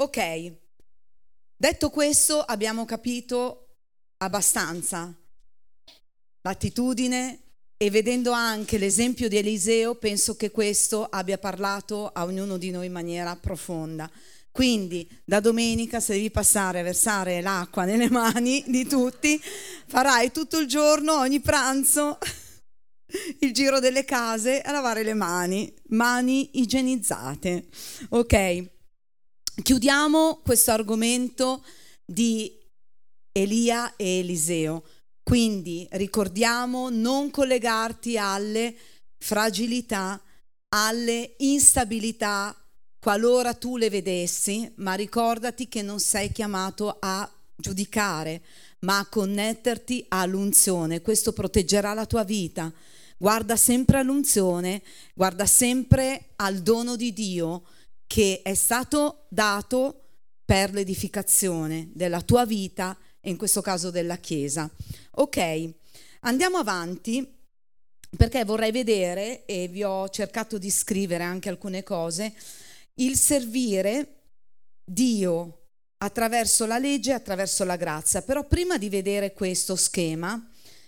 Ok, detto questo abbiamo capito abbastanza l'attitudine e vedendo anche l'esempio di Eliseo penso che questo abbia parlato a ognuno di noi in maniera profonda. Quindi da domenica, se devi passare a versare l'acqua nelle mani di tutti, farai tutto il giorno, ogni pranzo, il giro delle case a lavare le mani igienizzate. Ok, chiudiamo questo argomento di Elia e Eliseo. Quindi ricordiamo, non collegarti alle fragilità, alle instabilità, qualora tu le vedessi, ma ricordati che non sei chiamato a giudicare, ma a connetterti all'unzione. Questo proteggerà la tua vita. Guarda sempre all'unzione, guarda sempre al dono di Dio che è stato dato per l'edificazione della tua vita e in questo caso della Chiesa. Ok, andiamo avanti perché vorrei vedere, e vi ho cercato di scrivere anche alcune cose, il servire Dio attraverso la legge e attraverso la grazia. Però prima di vedere questo schema,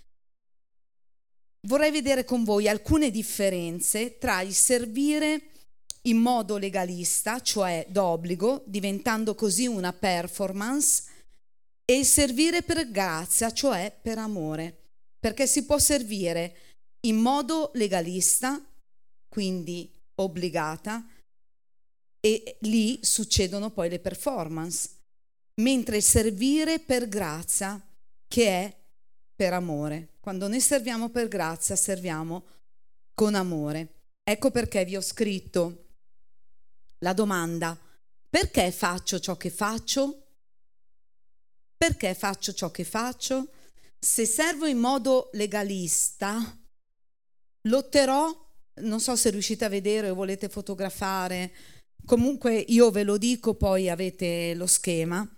vorrei vedere con voi alcune differenze tra il servire in modo legalista, cioè d'obbligo, diventando così una performance, e il servire per grazia, cioè per amore. Perché si può servire in modo legalista, quindi obbligata, e lì succedono poi le performance, mentre il servire per grazia, che è per amore. Quando noi serviamo per grazia, serviamo con amore. Ecco perché vi ho scritto la domanda: perché faccio ciò che faccio? Perché faccio ciò che faccio? Se servo in modo legalista, lotterò, non so se riuscite a vedere o volete fotografare, comunque io ve lo dico, poi avete lo schema,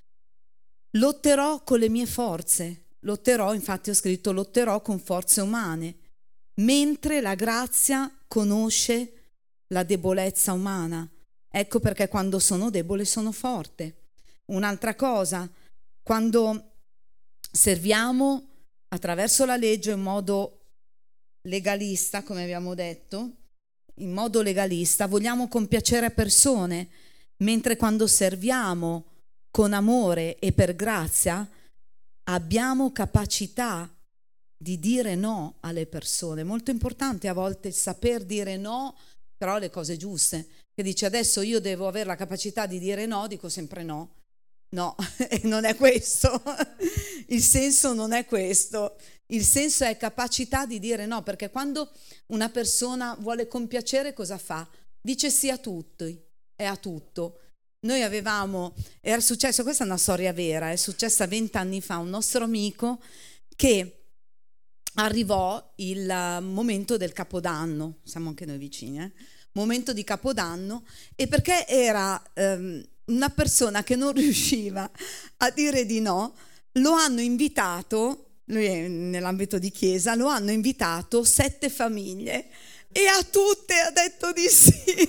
lotterò con le mie forze, lotterò, infatti ho scritto lotterò con forze umane, mentre la grazia conosce la debolezza umana. Ecco perché quando sono debole sono forte. Un'altra cosa, quando serviamo attraverso la legge in modo legalista, come abbiamo detto, in modo legalista, vogliamo compiacere persone, mentre quando serviamo con amore e per grazia, abbiamo capacità di dire no alle persone. Molto importante a volte saper dire no, però le cose giuste. Che dice adesso io devo avere la capacità di dire no, dico sempre no. No, e non è questo. Il senso non è questo. Il senso è capacità di dire no, perché quando una persona vuole compiacere cosa fa? Dice sì a tutti e a tutto. Noi era successo, questa è una storia vera, è successa 20 anni fa, un nostro amico che arrivò il momento del Capodanno, siamo anche noi vicini, momento di Capodanno, e perché era una persona che non riusciva a dire di no, lo hanno invitato, lui è nell'ambito di chiesa, lo hanno invitato 7 famiglie e a tutte ha detto di sì.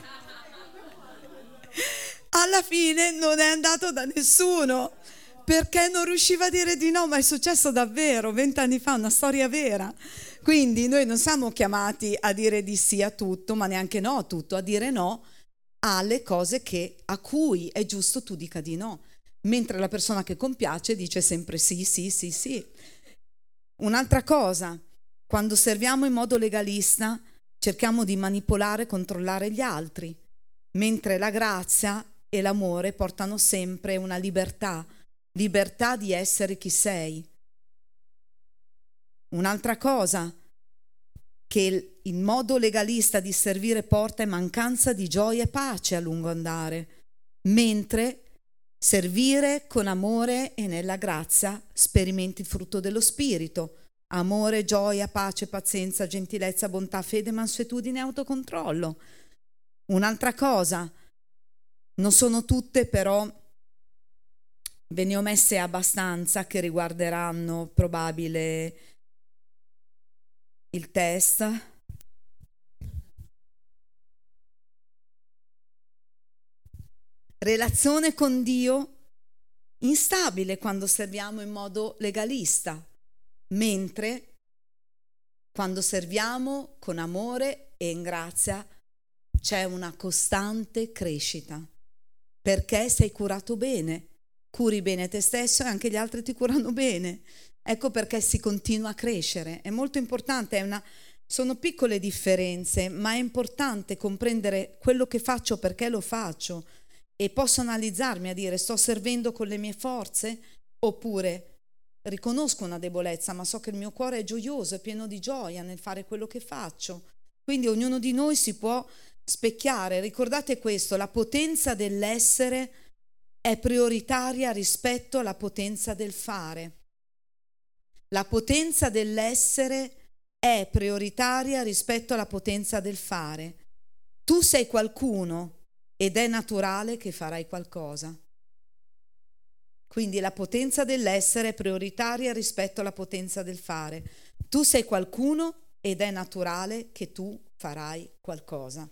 Alla fine non è andato da nessuno perché non riusciva a dire di no, ma è successo davvero 20 anni fa, una storia vera. Quindi noi non siamo chiamati a dire di sì a tutto, ma neanche no a tutto, a dire no alle cose a cui è giusto tu dica di no, mentre la persona che compiace dice sempre sì, sì, sì, sì. Un'altra cosa, quando serviamo in modo legalista, cerchiamo di manipolare e controllare gli altri, mentre la grazia e l'amore portano sempre una libertà di essere chi sei. Un'altra cosa che il modo legalista di servire porta è mancanza di gioia e pace a lungo andare, mentre servire con amore e nella grazia sperimenti il frutto dello Spirito: amore, gioia, pace, pazienza, gentilezza, bontà, fede, mansuetudine e autocontrollo. Un'altra cosa, non sono tutte, però ve ne ho messe abbastanza che riguarderanno probabile il test. Relazione con Dio instabile quando serviamo in modo legalista, mentre quando serviamo con amore e in grazia c'è una costante crescita, perché sei curato bene, curi bene te stesso e anche gli altri ti curano bene. Ecco perché si continua a crescere. È molto importante, sono piccole differenze, ma è importante comprendere quello che faccio, perché lo faccio, e posso analizzarmi a dire: sto servendo con le mie forze, oppure riconosco una debolezza, ma so che il mio cuore è gioioso, è pieno di gioia nel fare quello che faccio. Quindi ognuno di noi si può specchiare. Ricordate questo: la potenza dell'essere è prioritaria rispetto alla potenza del fare. La potenza dell'essere è prioritaria rispetto alla potenza del fare. Tu sei qualcuno ed è naturale che farai qualcosa. Quindi la potenza dell'essere è prioritaria rispetto alla potenza del fare. Tu sei qualcuno ed è naturale che tu farai qualcosa.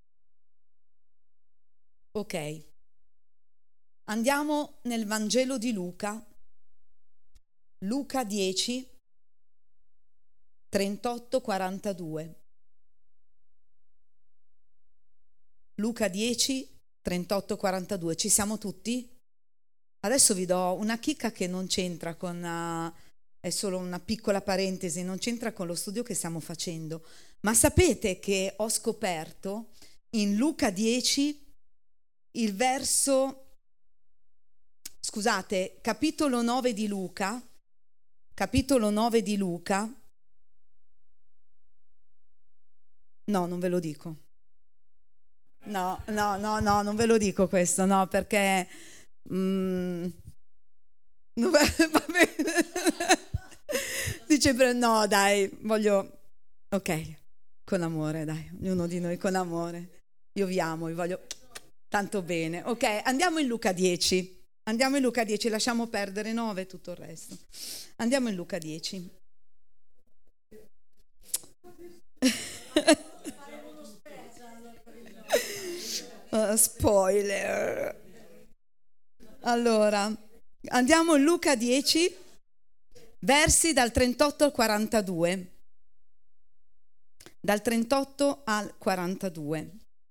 Ok. Andiamo nel Vangelo di Luca. Luca 10, 38-42. Luca 10, 38-42. Ci siamo tutti? Adesso vi do una chicca che non c'entra con... è solo una piccola parentesi, non c'entra con lo studio che stiamo facendo. Ma sapete che ho scoperto in Luca 10 il verso... Scusate, capitolo 9 di Luca... Capitolo 9 di Luca. No, non ve lo dico. No, non ve lo dico questo, no, perché... va bene. Dice, no, dai, voglio... Ok, con amore, dai, ognuno di noi con amore. Io vi amo, vi voglio tanto bene. Ok, andiamo in Luca 10. Andiamo in Luca 10, lasciamo perdere 9 e tutto il resto. Andiamo in Luca 10. Spoiler. Allora, andiamo in Luca 10, versi dal 38 al 42. Dal 38 al 42.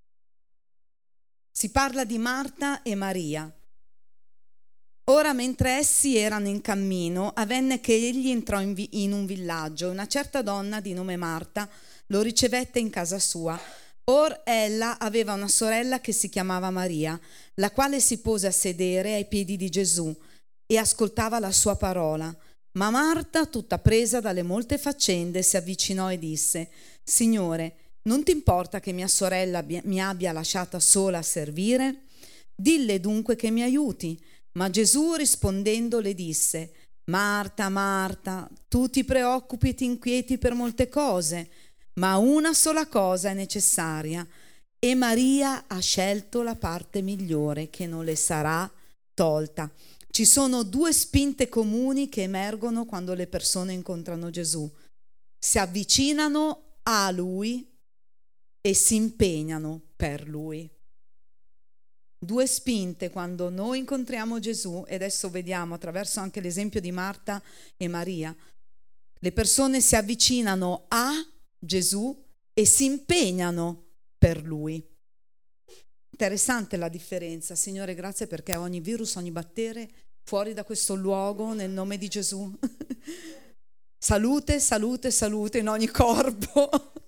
Si parla di Marta e Maria. Ora, mentre essi erano in cammino, avvenne che egli entrò in un villaggio. Una certa donna di nome Marta lo ricevette in casa sua. Or ella aveva una sorella che si chiamava Maria, la quale si pose a sedere ai piedi di Gesù e ascoltava la sua parola. Ma Marta, tutta presa dalle molte faccende, si avvicinò e disse: Signore, non ti importa che mia sorella mi abbia lasciata sola a servire? Dille dunque che mi aiuti. Ma Gesù rispondendo le disse: Marta, Marta, tu ti preoccupi e ti inquieti per molte cose, ma una sola cosa è necessaria, e Maria ha scelto la parte migliore che non le sarà tolta. Ci sono due spinte comuni che emergono quando le persone incontrano Gesù: si avvicinano a Lui e si impegnano per Lui. Due spinte quando noi incontriamo Gesù, e adesso vediamo attraverso anche l'esempio di Marta e Maria. Le persone si avvicinano a Gesù e si impegnano per Lui. Interessante la differenza. Signore, grazie perché ogni virus, ogni batteria fuori da questo luogo nel nome di Gesù. Salute, salute, salute in ogni corpo.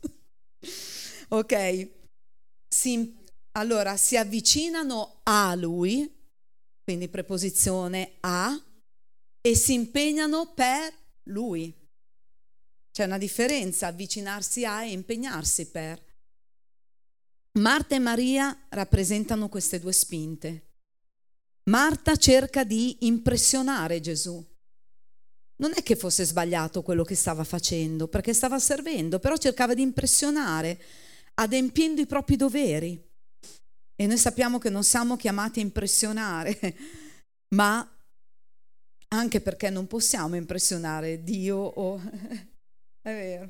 Ok. Allora, si avvicinano a Lui, quindi preposizione a, e si impegnano per Lui. C'è una differenza, avvicinarsi a e impegnarsi per. Marta e Maria rappresentano queste due spinte. Marta cerca di impressionare Gesù. Non è che fosse sbagliato quello che stava facendo, perché stava servendo, però cercava di impressionare, adempiendo i propri doveri. E noi sappiamo che non siamo chiamati a impressionare, ma anche perché non possiamo impressionare Dio o... È vero.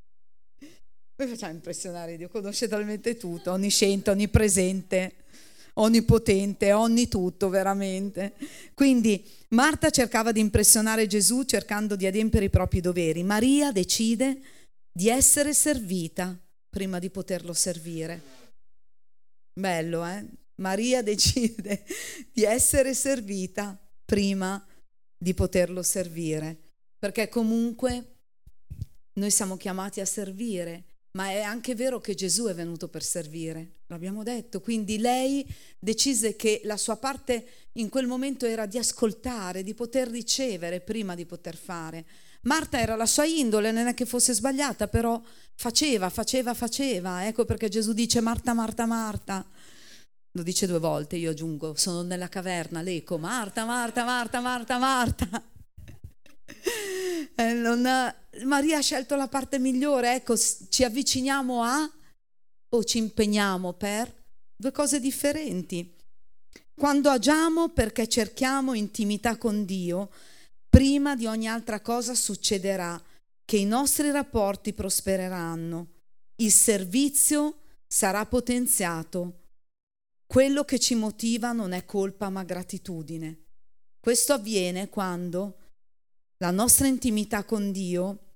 Noi facciamo impressionare Dio, conosce talmente tutto, onnisciente, onnipresente. onnipotente, onnitutto veramente. Quindi Marta cercava di impressionare Gesù cercando di adempiere i propri doveri. Maria decide di essere servita prima di poterlo servire. Bello, eh? Maria decide di essere servita prima di poterlo servire, perché comunque noi siamo chiamati a servire, ma è anche vero che Gesù è venuto per servire, l'abbiamo detto, quindi lei decise che la sua parte in quel momento era di ascoltare, di poter ricevere prima di poter fare. Marta era la sua indole, non è che fosse sbagliata, però faceva, ecco perché Gesù dice Marta, Marta, Marta. Lo dice 2 volte, io aggiungo, sono nella caverna, l'eco, Marta, Marta, Marta, Marta, Marta. Maria ha scelto la parte migliore, ecco, ci avviciniamo a o ci impegniamo per 2 cose differenti. Quando agiamo perché cerchiamo intimità con Dio, prima di ogni altra cosa succederà che i nostri rapporti prospereranno, il servizio sarà potenziato. Quello che ci motiva non è colpa ma gratitudine. Questo avviene quando la nostra intimità con Dio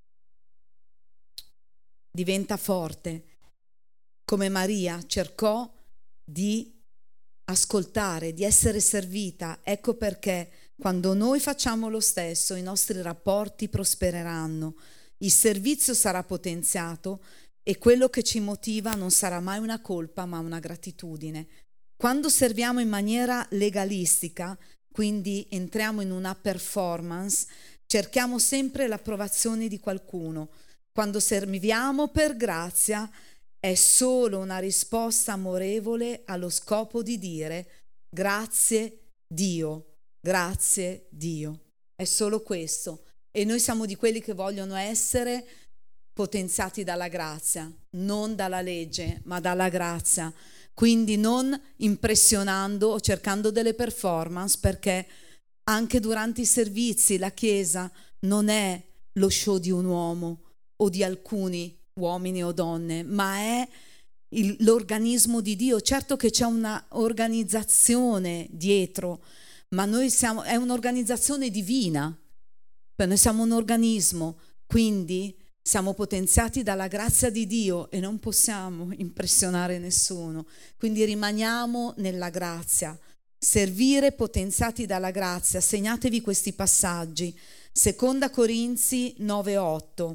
diventa forte, come Maria cercò di ascoltare, di essere servita. Ecco perché quando noi facciamo lo stesso, i nostri rapporti prospereranno, il servizio sarà potenziato e quello che ci motiva non sarà mai una colpa ma una gratitudine. Quando serviamo in maniera legalistica, quindi entriamo in una performance, cerchiamo sempre l'approvazione di qualcuno. Quando serviamo per grazia è solo una risposta amorevole allo scopo di dire grazie Dio, grazie Dio. È solo questo. E noi siamo di quelli che vogliono essere potenziati dalla grazia, non dalla legge, ma dalla grazia. Quindi non impressionando o cercando delle performance, perché anche durante i servizi la Chiesa non è lo show di un uomo o di alcuni uomini o donne, ma è l'organismo di Dio. Certo che c'è una organizzazione dietro, ma è un'organizzazione divina, noi siamo un organismo, quindi siamo potenziati dalla grazia di Dio e non possiamo impressionare nessuno, quindi rimaniamo nella grazia. Servire potenziati dalla grazia. Segnatevi questi passaggi. 2 Corinzi 9:8.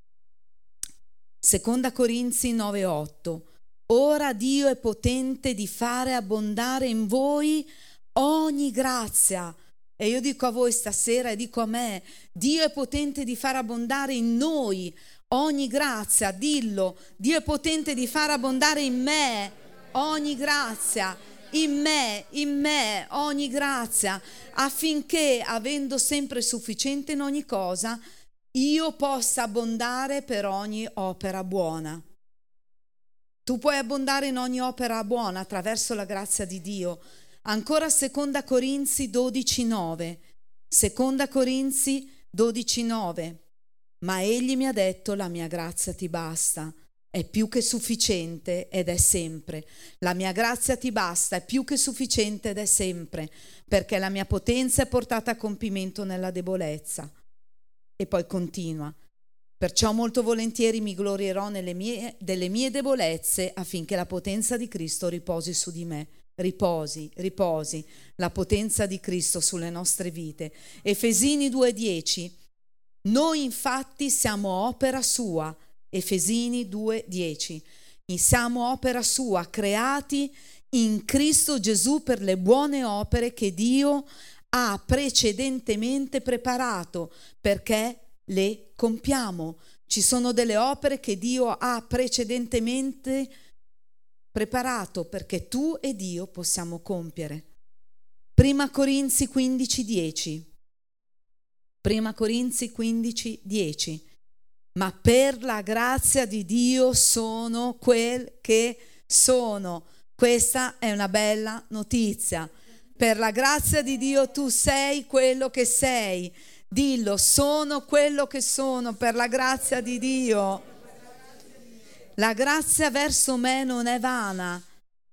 2 Corinzi 9:8. Ora Dio è potente di fare abbondare in voi ogni grazia. E io dico a voi stasera e dico a me, Dio è potente di far abbondare in noi ogni grazia, dillo, Dio è potente di far abbondare in me ogni grazia, in me ogni grazia, affinché, avendo sempre sufficiente in ogni cosa, io possa abbondare per ogni opera buona. Tu puoi abbondare in ogni opera buona attraverso la grazia di Dio. Ancora 2 Corinzi 12:9. 2 Corinzi 12:9. Ma egli mi ha detto: la mia grazia ti basta, è più che sufficiente ed è sempre. La mia grazia ti basta, è più che sufficiente ed è sempre, perché la mia potenza è portata a compimento nella debolezza. E poi continua. Perciò molto volentieri mi glorierò delle mie debolezze, affinché la potenza di Cristo riposi su di me. Riposi la potenza di Cristo sulle nostre vite. Efesini 2:10. Noi infatti siamo opera sua. Efesini 2:10. Siamo opera sua, creati in Cristo Gesù per le buone opere che Dio ha precedentemente preparato perché le compiamo. Ci sono delle opere che Dio ha precedentemente preparato perché tu ed io possiamo compiere. 1 Corinzi 15:10. 1 Corinzi 15:10. Ma per la grazia di Dio sono quel che sono. Questa è una bella notizia. Per la grazia di Dio tu sei quello che sei. Dillo, sono quello che sono per la grazia di Dio. La grazia verso me non è vana.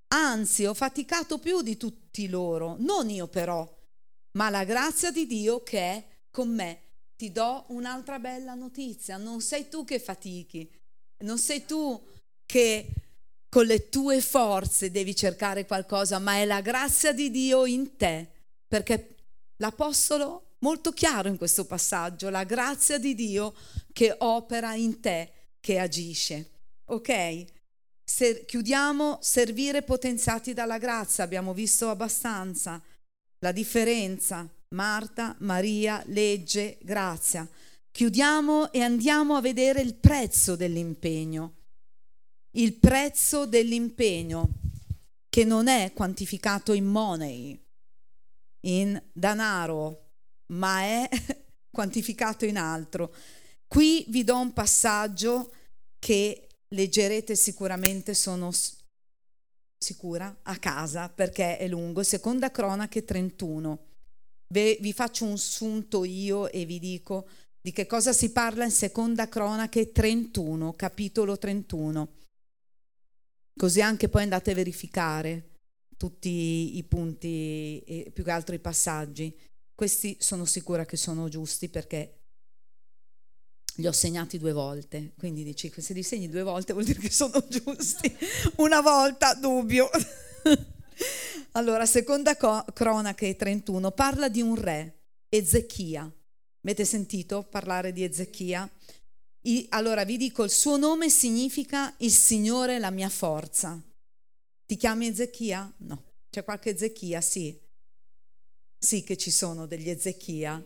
Anzi, ho faticato più di tutti loro, non io però, ma la grazia di Dio che è con me. Ti do un'altra bella notizia, non sei tu che fatichi, non sei tu che con le tue forze devi cercare qualcosa, ma è la grazia di Dio in te, perché l'Apostolo molto chiaro in questo passaggio, la grazia di Dio che opera in te, che agisce. Ok? Chiudiamo, servire potenziati dalla grazia, abbiamo visto abbastanza la differenza, Marta, Maria, legge, grazia. Chiudiamo e andiamo a vedere il prezzo dell'impegno. Il prezzo dell'impegno che non è quantificato in money, in denaro, ma è quantificato in altro. Qui vi do un passaggio che leggerete sicuramente, sono sicura, a casa perché è lungo, Seconda Cronache 31. Vi faccio un sunto io e vi dico di che cosa si parla in Seconda Cronache 31, capitolo 31. Così anche poi andate a verificare tutti i punti e più che altro i passaggi. Questi sono sicura che sono giusti perché li ho segnati 2 volte, quindi dici se li segni 2 volte vuol dire che sono giusti, una volta dubbio. Allora, Seconda Cronache 31 parla di un re, Ezechia. Avete sentito parlare di Ezechia? Allora vi dico, il suo nome significa il Signore è la mia forza. Ti chiami Ezechia? No. C'è qualche Ezechia? Sì. Sì che ci sono degli Ezechia.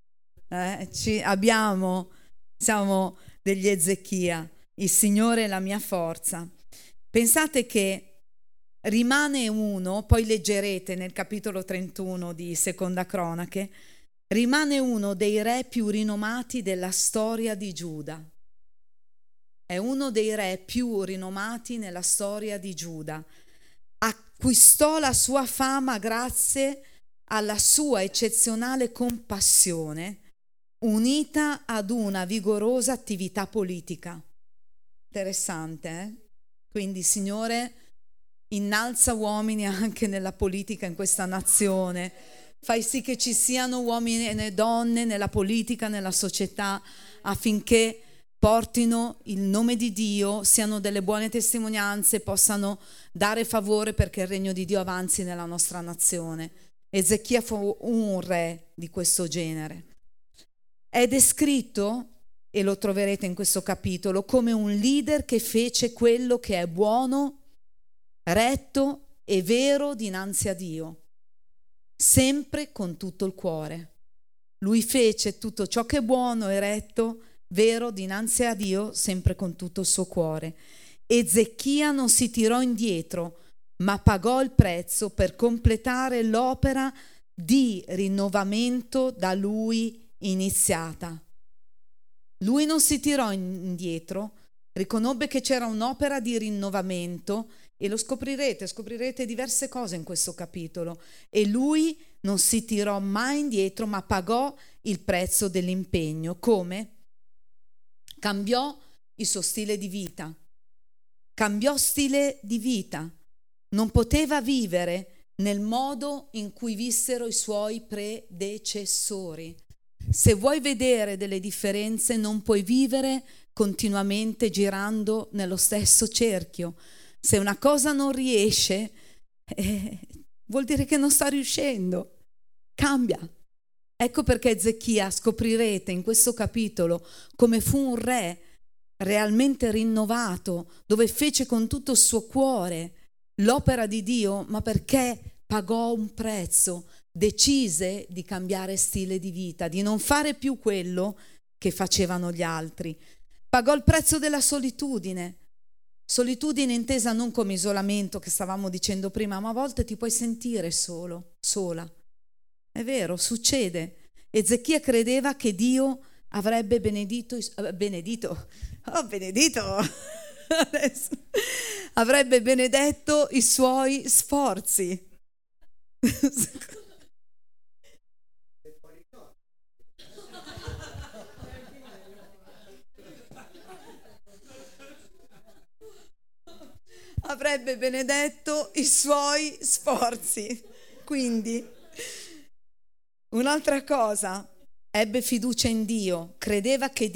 Siamo degli Ezechia. Il Signore è la mia forza. Pensate che rimane uno, poi leggerete nel capitolo 31 di Seconda Cronache, rimane uno dei re più rinomati della storia di Giuda. È uno dei re più rinomati nella storia di Giuda. Acquistò la sua fama grazie alla sua eccezionale compassione unita ad una vigorosa attività politica. Interessante, eh? Quindi, Signore, innalza uomini anche nella politica in questa nazione. Fai sì che ci siano uomini e donne nella politica, nella società, affinché portino il nome di Dio, siano delle buone testimonianze, possano dare favore perché il regno di Dio avanzi nella nostra nazione. Ezechia fu un re di questo genere. È descritto, e lo troverete in questo capitolo, come un leader che fece quello che è buono, retto e vero dinanzi a Dio, sempre con tutto il cuore. Lui fece tutto ciò che è buono e retto, vero dinanzi a Dio, sempre con tutto il suo cuore. Ezechia non si tirò indietro, ma pagò il prezzo per completare l'opera di rinnovamento da lui iniziata. Lui non si tirò indietro, riconobbe che c'era un'opera di rinnovamento e lo scoprirete diverse cose in questo capitolo, e lui non si tirò mai indietro, ma pagò il prezzo dell'impegno. Come? Cambiò il suo stile di vita, cambiò stile di vita, non poteva vivere nel modo in cui vissero i suoi predecessori. Se vuoi vedere delle differenze, non puoi vivere continuamente girando nello stesso cerchio. Se una cosa non riesce, vuol dire che non sta riuscendo. Cambia. Ecco perché Ezechia, scoprirete in questo capitolo come fu un re realmente rinnovato, dove fece con tutto il suo cuore l'opera di Dio, ma perché pagò un prezzo, decise di cambiare stile di vita, di non fare più quello che facevano gli altri. Pagò il prezzo della solitudine intesa non come isolamento che stavamo dicendo prima, ma a volte ti puoi sentire solo, sola. È vero, succede. Ezechia credeva che Dio avrebbe benedito adesso, avrebbe benedetto i suoi sforzi. avrebbe benedetto i suoi sforzi. Quindi, un'altra cosa, ebbe fiducia in Dio, credeva che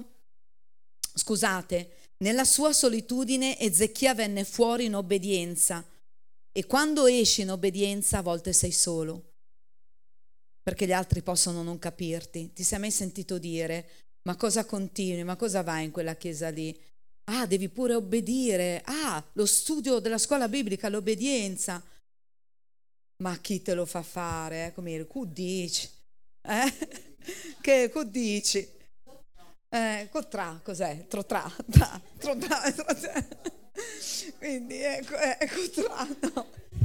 nella sua solitudine Ezechia venne fuori in obbedienza, e quando esci in obbedienza a volte sei solo, perché gli altri possono non capirti. Ti sei mai sentito dire: ma cosa continui, ma cosa vai in quella chiesa lì? Ah, devi pure obbedire, lo studio della scuola biblica, l'obbedienza. Ma chi te lo fa fare? Come dire, che dici? Che dici? Cos'è? Trotrà. Quindi no.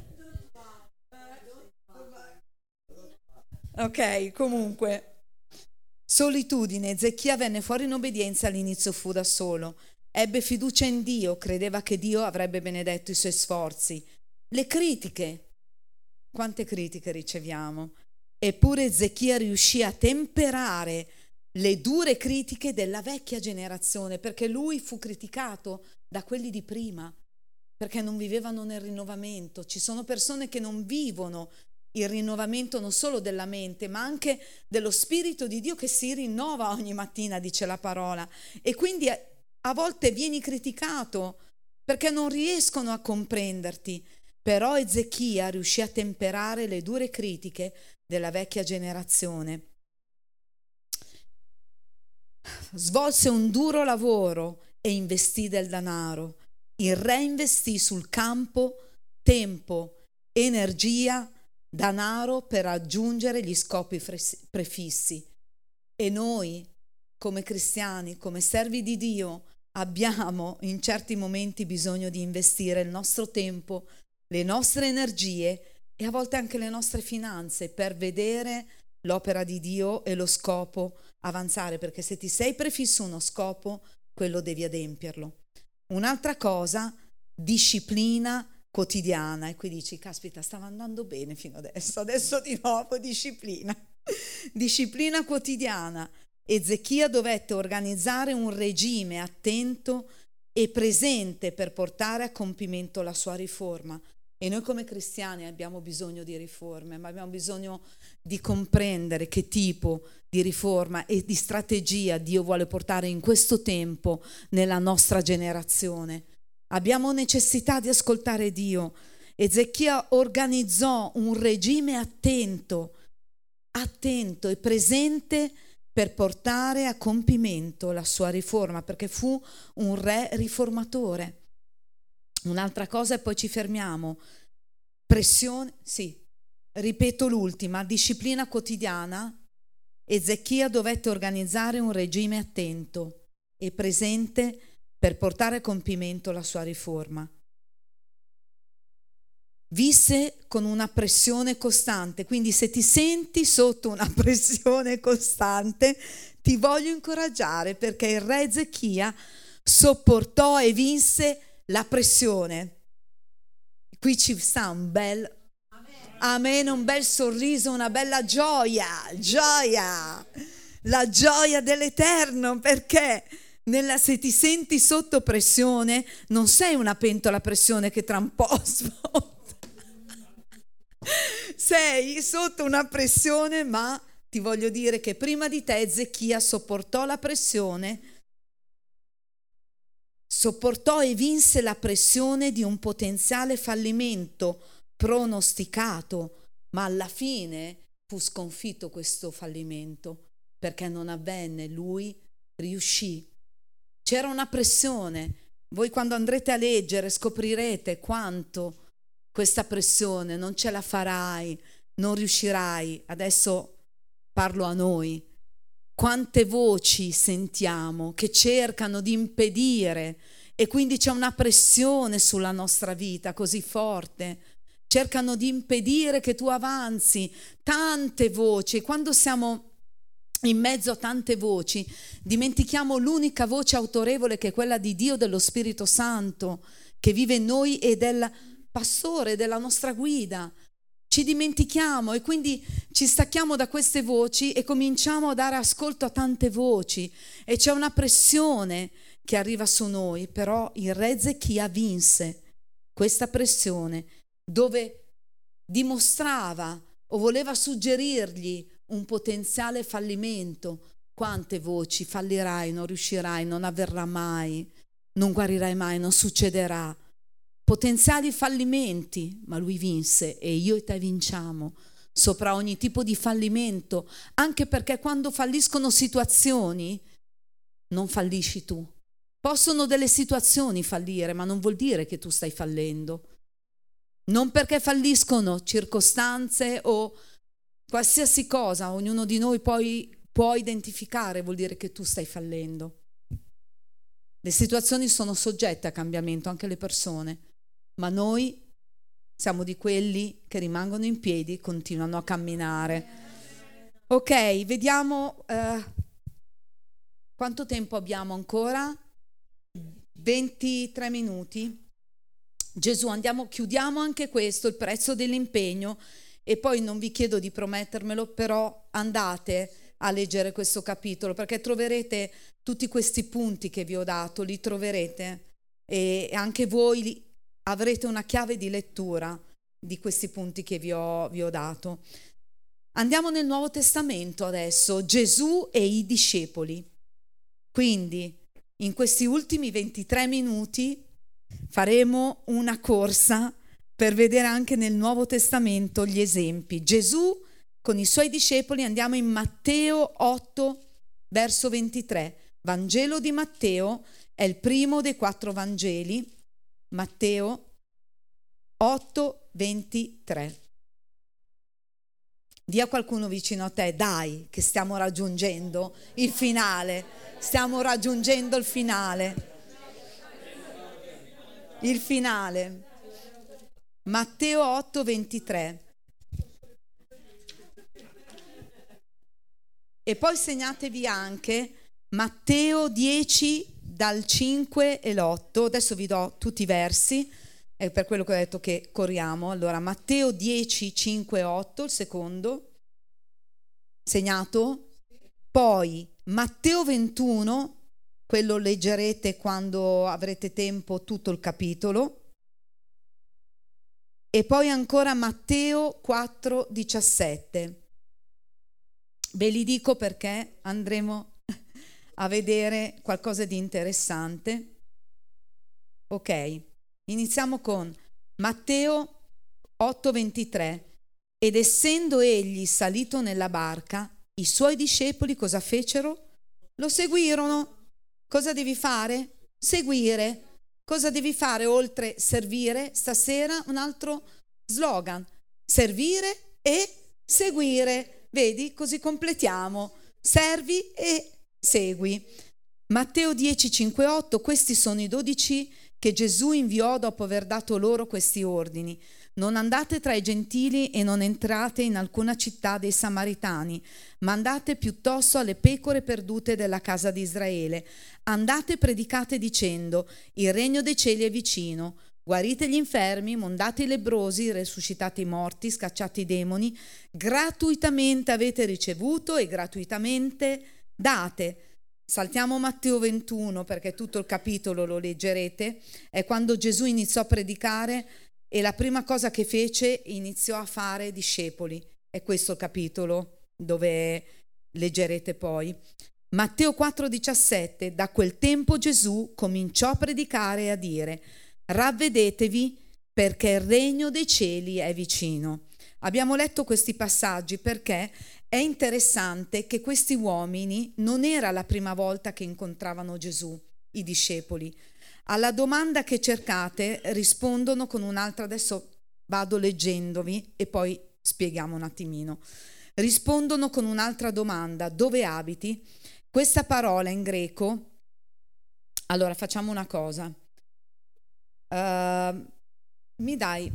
Ok, comunque, solitudine. Ezechia venne fuori in obbedienza, all'inizio fu da solo. Ebbe fiducia in Dio, credeva che Dio avrebbe benedetto i suoi sforzi. Le critiche, quante critiche riceviamo? Eppure Ezechia riuscì a temperare le dure critiche della vecchia generazione, perché lui fu criticato da quelli di prima, perché non vivevano nel rinnovamento. Ci sono persone che non vivono il rinnovamento non solo della mente, ma anche dello Spirito di Dio che si rinnova ogni mattina, dice la parola. E quindi a volte vieni criticato perché non riescono a comprenderti. Però Ezechia riuscì a temperare le dure critiche della vecchia generazione. Svolse un duro lavoro e investì del denaro. Il re investì sul campo tempo, energia, denaro per raggiungere gli scopi prefissi. E noi, come cristiani, come servi di Dio, abbiamo in certi momenti bisogno di investire il nostro tempo, le nostre energie e a volte anche le nostre finanze per vedere l'opera di Dio e lo scopo avanzare, perché se ti sei prefisso uno scopo, quello devi adempierlo. Un'altra cosa, disciplina quotidiana. E qui dici: caspita, stava andando bene fino adesso di nuovo disciplina. Disciplina quotidiana. Ezechia dovette organizzare un regime attento e presente per portare a compimento la sua riforma. E noi come cristiani abbiamo bisogno di riforme, ma abbiamo bisogno di comprendere che tipo di riforma e di strategia Dio vuole portare in questo tempo nella nostra generazione. Abbiamo necessità di ascoltare Dio. Ezechia organizzò un regime attento e presente per portare a compimento la sua riforma, perché fu un re riformatore. Un'altra cosa e poi ci fermiamo. Pressione, ripeto l'ultima, disciplina quotidiana. Ezechia dovette organizzare un regime attento e presente per portare a compimento la sua riforma. Visse con una pressione costante, quindi se ti senti sotto una pressione costante, ti voglio incoraggiare, perché il re Ezechia sopportò e vinse la pressione. Qui ci sta un bel amen, un bel sorriso, una bella gioia, la gioia dell'Eterno, perché se ti senti sotto pressione non sei una pentola a pressione che tra un po' sfonda. Sei sotto una pressione, ma ti voglio dire che prima di te Ezechia sopportò la pressione, sopportò e vinse la pressione di un potenziale fallimento pronosticato, ma alla fine fu sconfitto questo fallimento perché non avvenne, lui riuscì. C'era una pressione. Voi quando andrete a leggere scoprirete quanto questa pressione non ce la farai, non riuscirai. Adesso parlo a noi. Quante voci sentiamo che cercano di impedire, e quindi c'è una pressione sulla nostra vita così forte. Cercano di impedire che tu avanzi. Tante voci. Quando siamo in mezzo a tante voci, dimentichiamo l'unica voce autorevole, che è quella di Dio, dello Spirito Santo, che vive in noi, e del pastore, della nostra guida. Ci dimentichiamo e quindi ci stacchiamo da queste voci e cominciamo a dare ascolto a tante voci, e c'è una pressione che arriva su noi. Però il re Ezechia vinse questa pressione, dove dimostrava o voleva suggerirgli un potenziale fallimento. Quante voci: fallirai, non riuscirai, non avverrà mai, non guarirai mai, non succederà. Potenziali fallimenti, ma lui vinse e io e te vinciamo sopra ogni tipo di fallimento, anche perché quando falliscono situazioni non fallisci tu. Possono delle situazioni fallire, ma non vuol dire che tu stai fallendo. Non perché falliscono circostanze o qualsiasi cosa, ognuno di noi poi può identificare, vuol dire che tu stai fallendo. Le situazioni sono soggette a cambiamento, anche le persone, ma noi siamo di quelli che rimangono in piedi e continuano a camminare. Ok, vediamo quanto tempo abbiamo ancora? 23 minuti. Gesù, chiudiamo anche questo, il prezzo dell'impegno, e poi non vi chiedo di promettermelo, però andate a leggere questo capitolo, perché troverete tutti questi punti che vi ho dato, li troverete, e anche voi avrete una chiave di lettura di questi punti che vi ho dato. Andiamo nel Nuovo Testamento adesso, Gesù e i discepoli. Quindi in questi ultimi 23 minuti faremo una corsa per vedere anche nel Nuovo Testamento gli esempi. Gesù con i suoi discepoli, andiamo in Matteo 8, verso 23. Vangelo di Matteo è il primo dei 4 Vangeli. Matteo 8, 23. Dì a qualcuno vicino a te: dai, che stiamo raggiungendo il finale. Stiamo raggiungendo il finale. Il finale. Matteo 8, 23. E poi segnatevi anche Matteo 10 dal 5 e l'8. Adesso vi do tutti i versi, è per quello che ho detto che corriamo. Allora, Matteo 10, 5 e 8, il secondo. Segnato? Poi Matteo 21, quello leggerete quando avrete tempo tutto il capitolo. E poi ancora Matteo 4, 17. Ve li dico perché andremo a vedere qualcosa di interessante. Ok, iniziamo con Matteo 8:23. Ed essendo egli salito nella barca, i suoi discepoli cosa fecero? Lo seguirono. Cosa devi fare? Seguire. Cosa devi fare oltre servire? Stasera un altro slogan: servire e seguire. Vedi? Così completiamo. Servi e segui. Matteo 10, 5, 8. Questi sono i 12 che Gesù inviò dopo aver dato loro questi ordini. Non andate tra i gentili e non entrate in alcuna città dei Samaritani, ma andate piuttosto alle pecore perdute della casa di Israele. Andate e predicate dicendo: il regno dei cieli è vicino. Guarite gli infermi, mondate i lebbrosi, resuscitate i morti, scacciate i demoni. Gratuitamente avete ricevuto e gratuitamente date. Saltiamo Matteo 21 perché tutto il capitolo lo leggerete. È quando Gesù iniziò a predicare e la prima cosa che fece, iniziò a fare discepoli. È questo il capitolo dove leggerete poi. Matteo 4,17. Da quel tempo Gesù cominciò a predicare e a dire: ravvedetevi perché il regno dei cieli è vicino. Abbiamo letto questi passaggi perché è interessante che questi uomini non era la prima volta che incontravano Gesù, i discepoli. Alla domanda che cercate rispondono con un'altra, adesso vado leggendovi e poi spieghiamo un attimino. Rispondono con un'altra domanda: dove abiti? Questa parola in greco, allora facciamo una cosa. Mi dai?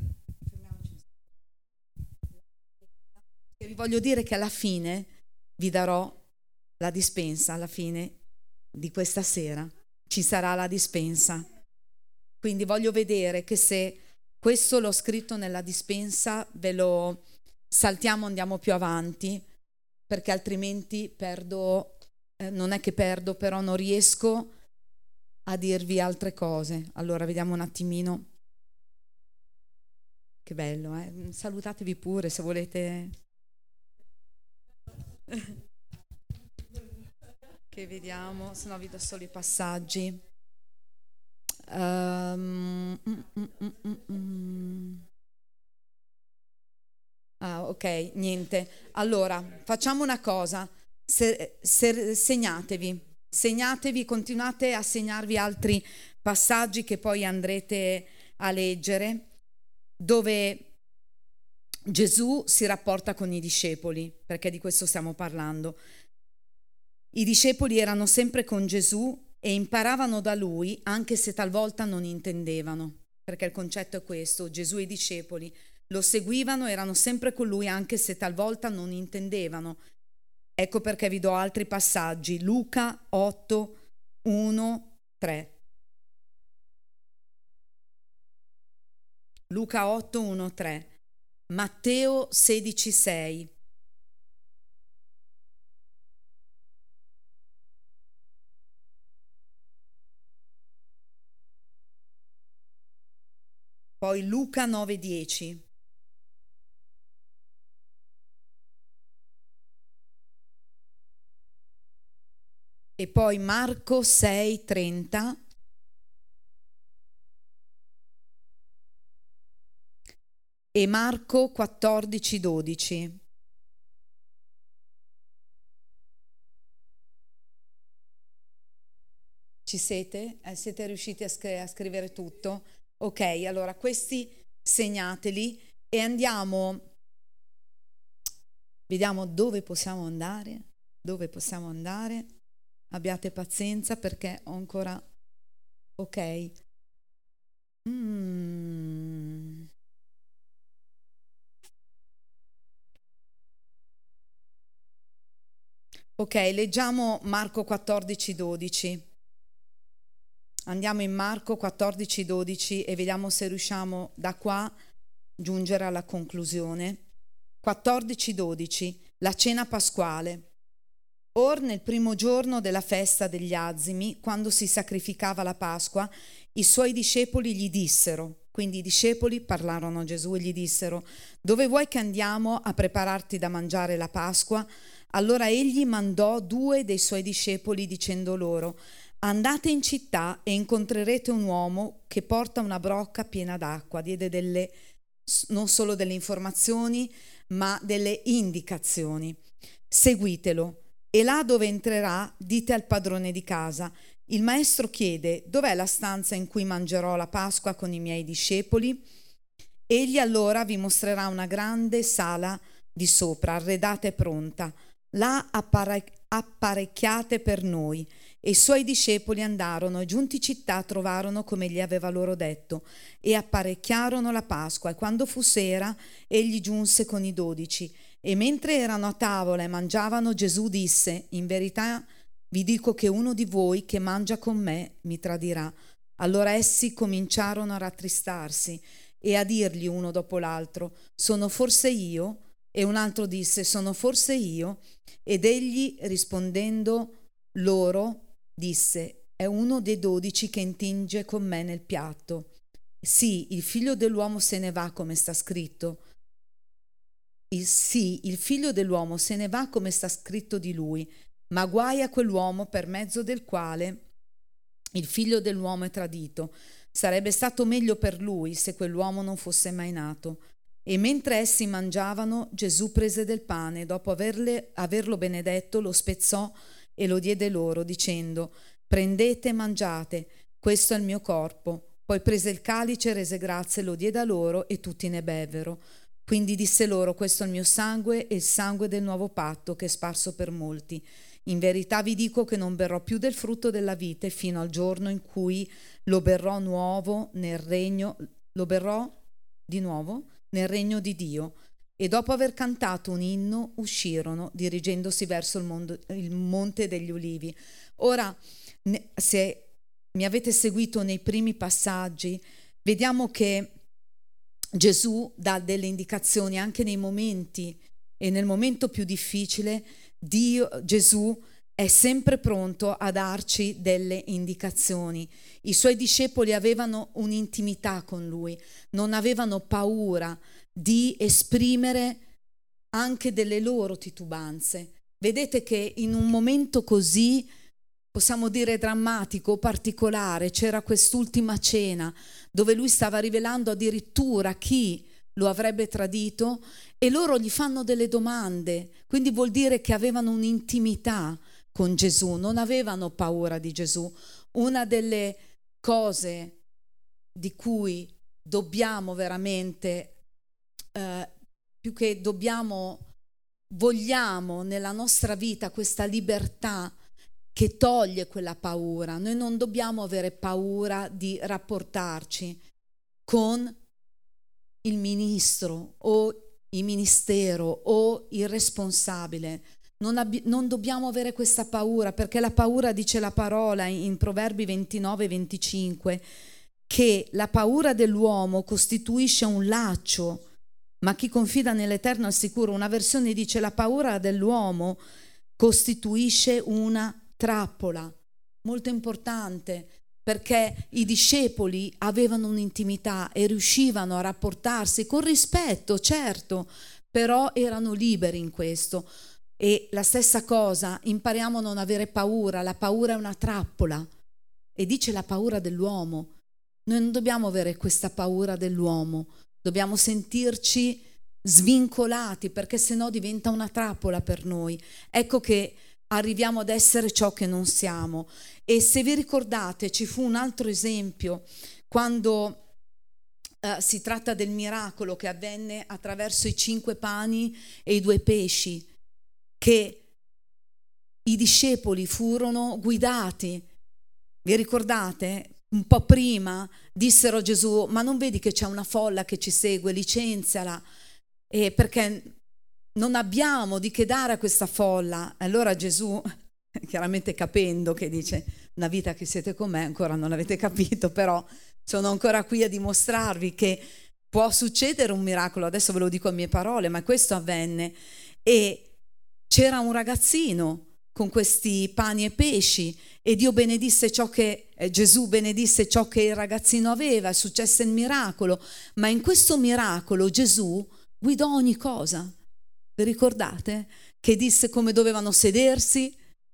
Vi voglio dire che alla fine vi darò la dispensa, alla fine di questa sera ci sarà la dispensa. Quindi voglio vedere che se questo l'ho scritto nella dispensa ve lo saltiamo, andiamo più avanti, perché altrimenti perdo, non è che perdo, però non riesco a dirvi altre cose. Allora vediamo un attimino. Che bello, eh? Salutatevi pure se volete. Che vediamo, se no vi do solo i passaggi. Ah, ok, niente. Allora, facciamo una cosa. Segnatevi, continuate a segnarvi altri passaggi che poi andrete a leggere, dove Gesù si rapporta con i discepoli, perché di questo stiamo parlando. I discepoli erano sempre con Gesù e imparavano da lui, anche se talvolta non intendevano, perché il concetto è questo: Gesù e i discepoli lo seguivano, erano sempre con lui, anche se talvolta non intendevano. Ecco perché vi do altri passaggi. Luca 8, 1, 3. Luca 8, 1, 3. Matteo 16, 6. Poi Luca 9, 10. E poi Marco 6, 30. E Marco 14, 12. Ci siete? Siete riusciti a scrivere tutto? Ok, allora questi segnateli e andiamo, vediamo dove possiamo andare. Dove possiamo andare? Abbiate pazienza perché ho ancora... Ok. Ok, leggiamo Marco 14, 12. Andiamo in Marco 14, 12 e vediamo se riusciamo da qua a giungere alla conclusione. 14, 12. La cena pasquale. Or nel primo giorno della festa degli azimi, quando si sacrificava la Pasqua, i suoi discepoli gli dissero, quindi i discepoli parlarono a Gesù e gli dissero: dove vuoi che andiamo a prepararti da mangiare la Pasqua? Allora egli mandò 2 dei suoi discepoli dicendo loro: andate in città e incontrerete un uomo che porta una brocca piena d'acqua. Diede non solo delle informazioni, ma delle indicazioni. Seguitelo. E là dove entrerà, dite al padrone di casa: il maestro chiede: dov'è la stanza in cui mangerò la Pasqua con i miei discepoli? Egli allora vi mostrerà una grande sala di sopra, arredata e pronta. Là apparecchiate per noi. E i suoi discepoli andarono e giunti in città trovarono come egli aveva loro detto e apparecchiarono la Pasqua. E quando fu sera, egli giunse con i 12. E mentre erano a tavola e mangiavano, Gesù disse: in verità vi dico che uno di voi che mangia con me mi tradirà. Allora essi cominciarono a rattristarsi e a dirgli uno dopo l'altro: sono forse io? E un altro disse: sono forse io? Ed egli rispondendo loro disse: è uno dei 12 che intinge con me nel piatto. Sì, il figlio dell'uomo se ne va come sta scritto. Il figlio dell'uomo se ne va come sta scritto di lui, ma guai a quell'uomo per mezzo del quale il figlio dell'uomo è tradito. Sarebbe stato meglio per lui se quell'uomo non fosse mai nato. E mentre essi mangiavano, Gesù prese del pane, dopo averlo benedetto, lo spezzò e lo diede loro, dicendo: prendete e mangiate, questo è il mio corpo. Poi prese il calice, rese grazie, lo diede a loro e tutti ne bevvero. Quindi disse loro: questo è il mio sangue e il sangue del nuovo patto che è sparso per molti. In verità vi dico che non berrò più del frutto della vite fino al giorno in cui lo berrò di nuovo nel regno di Dio. E dopo aver cantato un inno uscirono, dirigendosi verso il monte degli Ulivi. Ora, se mi avete seguito nei primi passaggi, vediamo che Gesù dà delle indicazioni anche nei momenti, e nel momento più difficile Gesù è sempre pronto a darci delle indicazioni. I suoi discepoli avevano un'intimità con lui, non avevano paura di esprimere anche delle loro titubanze. Vedete che in un momento così, possiamo dire drammatico, particolare, c'era quest'ultima cena dove lui stava rivelando addirittura chi lo avrebbe tradito e loro gli fanno delle domande, quindi vuol dire che avevano un'intimità con Gesù, non avevano paura di Gesù. Una delle cose di cui dobbiamo veramente, più che vogliamo nella nostra vita questa libertà che toglie quella paura. Noi non dobbiamo avere paura di rapportarci con il ministro o il ministero o il responsabile. Non dobbiamo avere questa paura, perché la paura, dice la parola in Proverbi 29-25, che la paura dell'uomo costituisce un laccio, ma chi confida nell'Eterno è sicuro. Una versione dice la paura dell'uomo costituisce una trappola. Molto importante, perché i discepoli avevano un'intimità e riuscivano a rapportarsi con rispetto, certo, però erano liberi in questo. E la stessa cosa, impariamo a non avere paura, la paura è una trappola. E dice la paura dell'uomo. Noi non dobbiamo avere questa paura dell'uomo, dobbiamo sentirci svincolati, perché sennò diventa una trappola per noi. Ecco che arriviamo ad essere ciò che non siamo. E se vi ricordate, ci fu un altro esempio quando si tratta del miracolo che avvenne attraverso i 5 pani e i 2 pesci, che i discepoli furono guidati. Vi ricordate? Un po' prima dissero a Gesù: ma non vedi che c'è una folla che ci segue, licenziala, perché non abbiamo di che dare a questa folla. Allora Gesù, chiaramente capendo che dice: una vita che siete con me, ancora non l'avete capito, però sono ancora qui a dimostrarvi che può succedere un miracolo. Adesso ve lo dico a mie parole, ma questo avvenne. E c'era un ragazzino con questi pani e pesci e Dio benedisse Gesù benedisse ciò che il ragazzino aveva, successe il miracolo, ma in questo miracolo Gesù guidò ogni cosa. Vi ricordate? Che disse come dovevano sedersi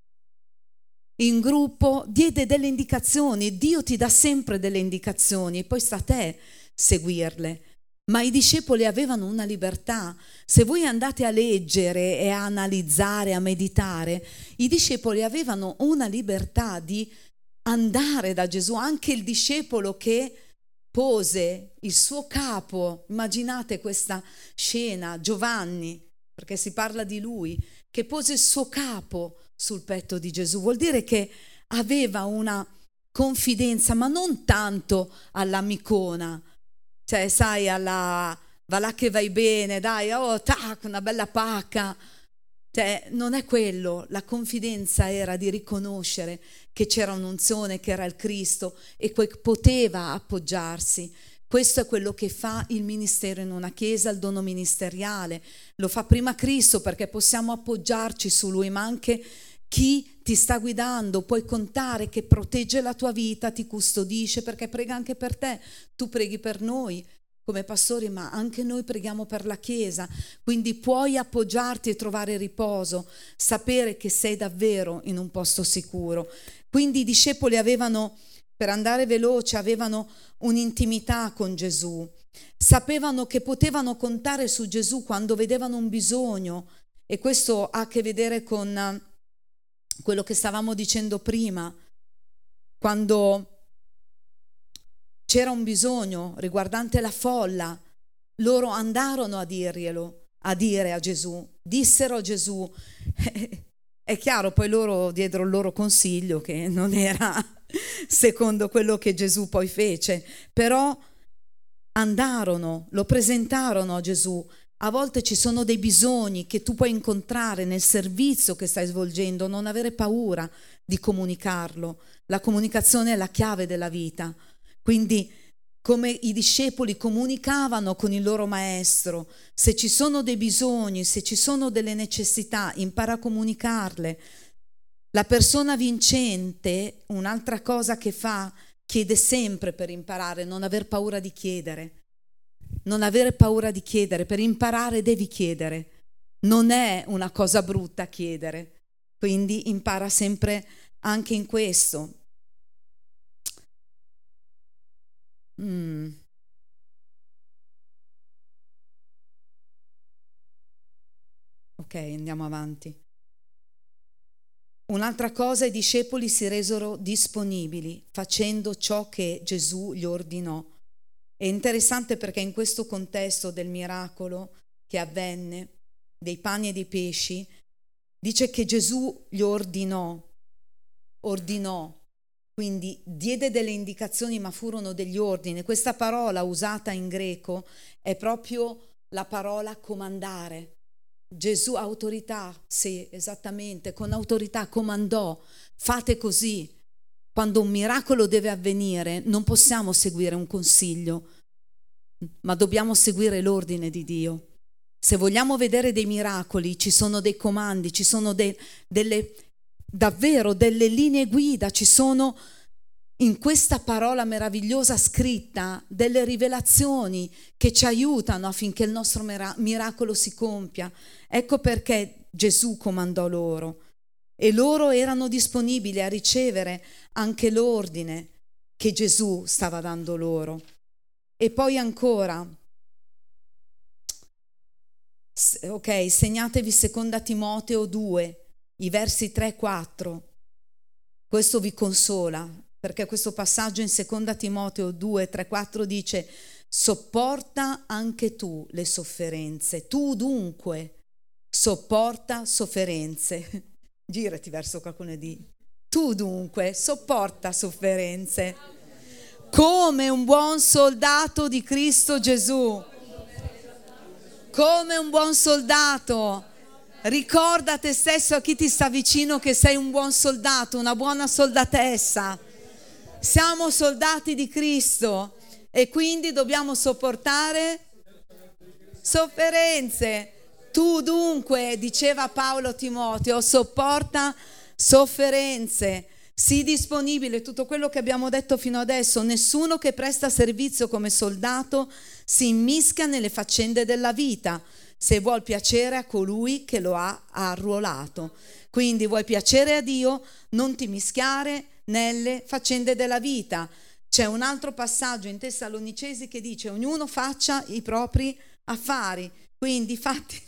in gruppo, diede delle indicazioni. Dio ti dà sempre delle indicazioni e poi sta a te seguirle. Ma i discepoli avevano una libertà. Se voi andate a leggere e a analizzare, a meditare, i discepoli avevano una libertà di andare da Gesù. Anche il discepolo che pose il suo capo, immaginate questa scena, Giovanni, perché si parla di lui, che pose il suo capo sul petto di Gesù, vuol dire che aveva una confidenza, ma non tanto all'amicona, cioè sai, alla va là che vai bene, dai, oh, tac, una bella pacca. Cioè, non è quello, la confidenza era di riconoscere che c'era un'unzione, che era il Cristo e poteva appoggiarsi. Questo è quello che fa il ministero in una chiesa, il dono ministeriale. Lo fa prima Cristo perché possiamo appoggiarci su Lui, ma anche chi ti sta guidando, puoi contare che protegge la tua vita, ti custodisce, perché prega anche per te. Tu preghi per noi come pastori, ma anche noi preghiamo per la Chiesa, quindi puoi appoggiarti e trovare riposo, sapere che sei davvero in un posto sicuro. Quindi i discepoli avevano, per andare veloce, avevano un'intimità con Gesù, sapevano che potevano contare su Gesù quando vedevano un bisogno, e questo ha a che vedere con quello che stavamo dicendo prima, quando c'era un bisogno riguardante la folla, loro andarono a dire a Gesù, dissero a Gesù. È chiaro, poi loro diedero il loro consiglio che non era secondo quello che Gesù poi fece, però andarono, lo presentarono a Gesù. A volte ci sono dei bisogni che tu puoi incontrare nel servizio che stai svolgendo, non avere paura di comunicarlo. La comunicazione è la chiave della vita. Quindi, come i discepoli comunicavano con il loro maestro, se ci sono dei bisogni, se ci sono delle necessità, impara a comunicarle. La persona vincente, un'altra cosa che fa, chiede sempre per imparare, non aver paura di chiedere. Non avere paura di chiedere, per imparare devi chiedere. Non è una cosa brutta chiedere, quindi impara sempre anche in questo. Ok, andiamo avanti. Un'altra cosa, i discepoli si resero disponibili facendo ciò che Gesù gli ordinò. È interessante perché in questo contesto del miracolo che avvenne, dei pani e dei pesci, dice che Gesù gli ordinò, quindi diede delle indicazioni ma furono degli ordini. Questa parola usata in greco è proprio la parola comandare. Gesù autorità, sì, esattamente, con autorità comandò, fate così. Quando un miracolo deve avvenire non possiamo seguire un consiglio, ma dobbiamo seguire l'ordine di Dio. Se vogliamo vedere dei miracoli, ci sono dei comandi, ci sono davvero delle linee guida, ci sono in questa parola meravigliosa scritta delle rivelazioni che ci aiutano affinché il nostro miracolo si compia. Ecco perché Gesù comandò loro e loro erano disponibili a ricevere anche l'ordine che Gesù stava dando loro. E poi ancora, ok, segnatevi 2 Timoteo 2, i versi 3 e 4. Questo vi consola, perché questo passaggio in 2 Timoteo 2, 3, 4 dice: sopporta anche tu le sofferenze. Tu dunque sopporta sofferenze. Girati verso qualcuno e di: tu dunque sopporta sofferenze come un buon soldato di Cristo Gesù. Come un buon soldato. Ricorda a te stesso, a chi ti sta vicino, che sei un buon soldato, una buona soldatessa. Siamo soldati di Cristo e quindi dobbiamo sopportare sofferenze. Tu dunque, diceva Paolo a Timoteo, sopporta sofferenze. Sii disponibile, tutto quello che abbiamo detto fino adesso. Nessuno che presta servizio come soldato si immischia nelle faccende della vita, se vuol piacere a colui che lo ha arruolato. Quindi vuoi piacere a Dio, non ti mischiare nelle faccende della vita. C'è un altro passaggio in Tessalonicesi che dice: ognuno faccia i propri affari. Quindi fatti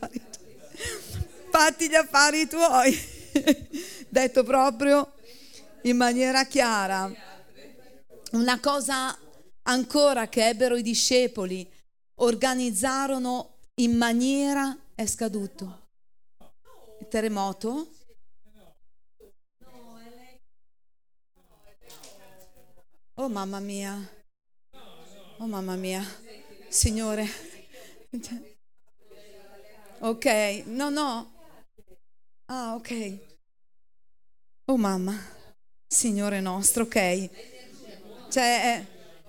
gli affari tuoi. Detto proprio in maniera chiara. Una cosa ancora che ebbero i discepoli, organizzarono in maniera... È scaduto il terremoto? Oh mamma mia, Signore. Ok, no. Ah, ok. Oh mamma, Signore nostro, ok. Cioè,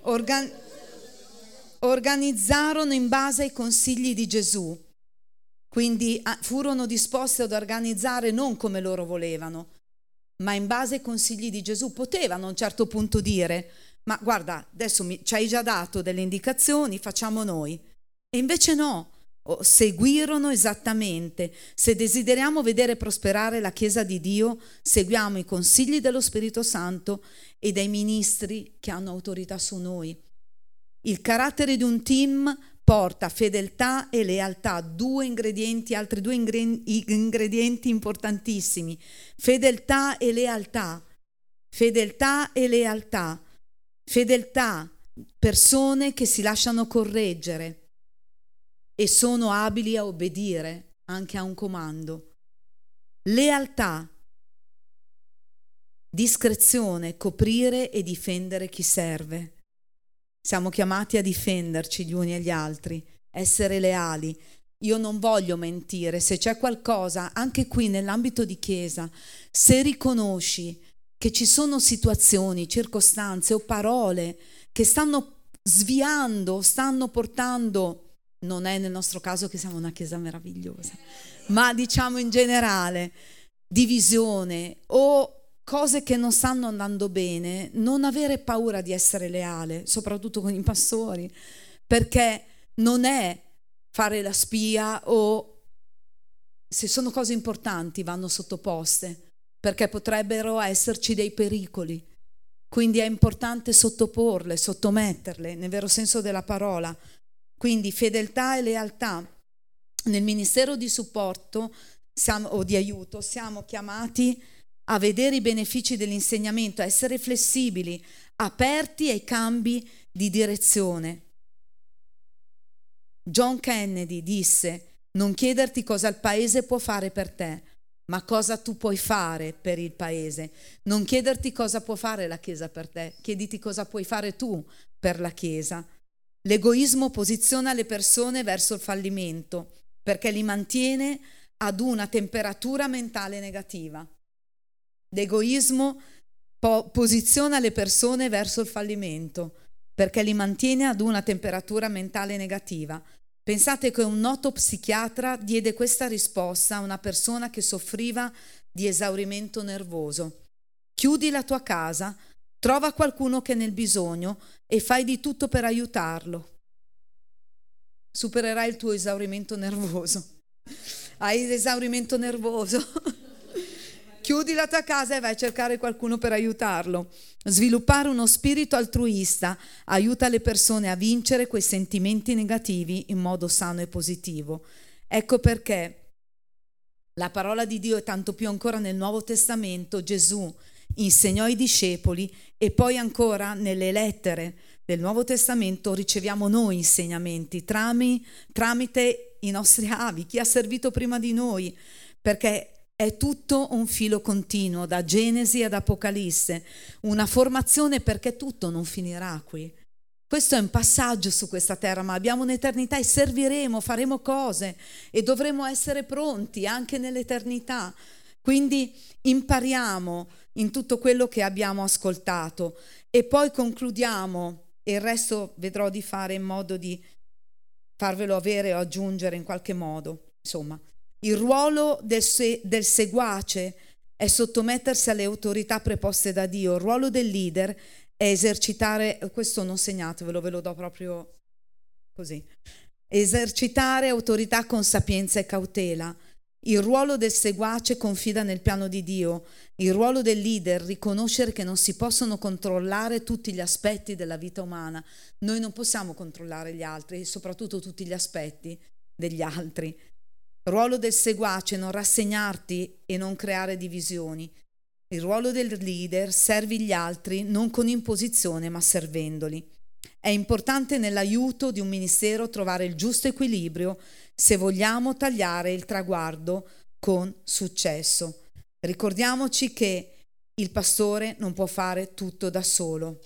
organizzarono in base ai consigli di Gesù. Quindi furono disposti ad organizzare non come loro volevano, ma in base ai consigli di Gesù. Potevano a un certo punto dire: ma guarda, adesso ci hai già dato delle indicazioni, facciamo noi. E invece no, seguirono esattamente. Se desideriamo vedere prosperare la Chiesa di Dio, seguiamo i consigli dello Spirito Santo e dei ministri che hanno autorità su noi. Il carattere di un team porta fedeltà e lealtà, altri due ingredienti importantissimi: fedeltà e lealtà. Fedeltà, persone che si lasciano correggere e sono abili a obbedire anche a un comando. Lealtà, discrezione, coprire e difendere chi serve. Siamo chiamati a difenderci gli uni agli altri, essere leali. Io non voglio mentire. Se c'è qualcosa, anche qui nell'ambito di chiesa, se riconosci che ci sono situazioni, circostanze o parole che stanno sviando, stanno portando, non è nel nostro caso che siamo una chiesa meravigliosa, ma diciamo in generale, divisione o cose che non stanno andando bene, non avere paura di essere leale, soprattutto con i pastori, perché non è fare la spia o se sono cose importanti vanno sottoposte, perché potrebbero esserci dei pericoli. Quindi è importante sottoporle, sottometterle, nel vero senso della parola. Quindi fedeltà e lealtà. Nel ministero di supporto o di aiuto siamo chiamati a vedere i benefici dell'insegnamento, a essere flessibili, aperti ai cambi di direzione. John Kennedy disse: non chiederti cosa il paese può fare per te, ma cosa tu puoi fare per il paese. Non chiederti cosa può fare la Chiesa per te, chiediti cosa puoi fare tu per la Chiesa. L'egoismo posiziona le persone verso il fallimento perché li mantiene ad una temperatura mentale negativa. L'egoismo posiziona le persone verso il fallimento perché li mantiene ad una temperatura mentale negativa. Pensate che un noto psichiatra diede questa risposta a una persona che soffriva di esaurimento nervoso: chiudi la tua casa, trova qualcuno che è nel bisogno e fai di tutto per aiutarlo. Supererai il tuo esaurimento nervoso. Hai l'esaurimento nervoso? Chiudi la tua casa e vai a cercare qualcuno per aiutarlo. Sviluppare uno spirito altruista aiuta le persone a vincere quei sentimenti negativi in modo sano e positivo. Ecco perché la parola di Dio, e tanto più ancora nel Nuovo Testamento, Gesù insegnò ai discepoli, e poi ancora nelle lettere del Nuovo Testamento riceviamo noi insegnamenti tramite i nostri avi, chi ha servito prima di noi, perché è tutto un filo continuo, da Genesi ad Apocalisse, una formazione, perché tutto non finirà qui. Questo è un passaggio su questa terra, ma abbiamo un'eternità e serviremo, faremo cose e dovremo essere pronti anche nell'eternità. Quindi impariamo in tutto quello che abbiamo ascoltato e poi concludiamo, e il resto vedrò di fare in modo di farvelo avere o aggiungere in qualche modo. Insomma, il ruolo del seguace è sottomettersi alle autorità preposte da Dio. Il ruolo del leader è esercitare, questo non segnatevelo, ve lo do proprio così, esercitare autorità con sapienza e cautela. Il ruolo del seguace confida nel piano di Dio. Il ruolo del leader riconoscere che non si possono controllare tutti gli aspetti della vita umana. Noi non possiamo controllare gli altri, soprattutto tutti gli aspetti degli altri. Il ruolo del seguace non rassegnarti e non creare divisioni. Il ruolo del leader servi gli altri non con imposizione ma servendoli. È importante nell'aiuto di un ministero trovare il giusto equilibrio se vogliamo tagliare il traguardo con successo. Ricordiamoci che il pastore non può fare tutto da solo.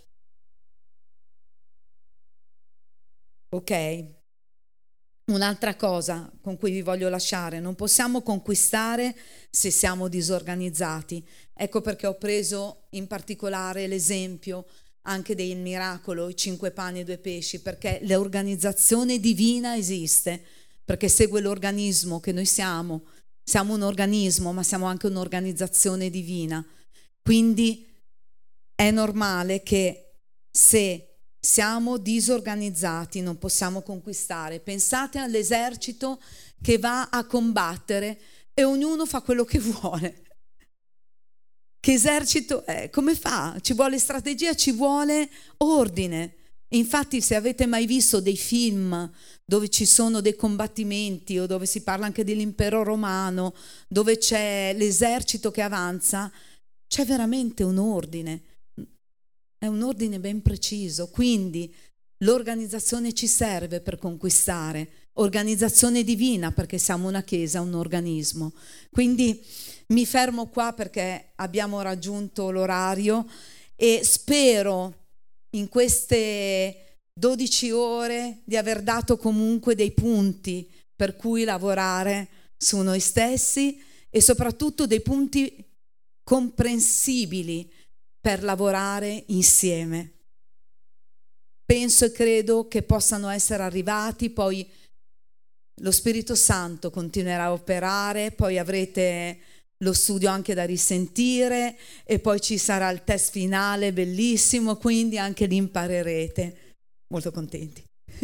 Ok? Un'altra cosa con cui vi voglio lasciare: non possiamo conquistare se siamo disorganizzati. Ecco perché ho preso in particolare l'esempio anche del miracolo, i 5 pani e 2 pesci, perché l'organizzazione divina esiste, perché segue l'organismo che noi siamo. Siamo un organismo, ma siamo anche un'organizzazione divina. Quindi è normale che se siamo disorganizzati non possiamo conquistare. Pensate all'esercito che va a combattere e ognuno fa quello che vuole. Che esercito è? Come fa? Ci vuole strategia, ci vuole ordine. Infatti, se avete mai visto dei film dove ci sono dei combattimenti o dove si parla anche dell'impero romano, dove c'è l'esercito che avanza, c'è veramente un ordine. È un ordine ben preciso. Quindi l'organizzazione ci serve per conquistare. Organizzazione divina, perché siamo una chiesa, un organismo. Quindi mi fermo qua perché abbiamo raggiunto l'orario e spero in queste 12 ore di aver dato comunque dei punti per cui lavorare su noi stessi e soprattutto dei punti comprensibili per lavorare insieme. Penso e credo che possano essere arrivati, poi lo Spirito Santo continuerà a operare, poi avrete lo studio anche da risentire e poi ci sarà il test finale bellissimo, quindi anche lì imparerete. Molto contenti.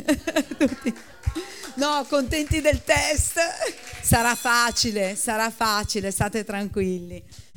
No, contenti del test. Sarà facile, state tranquilli.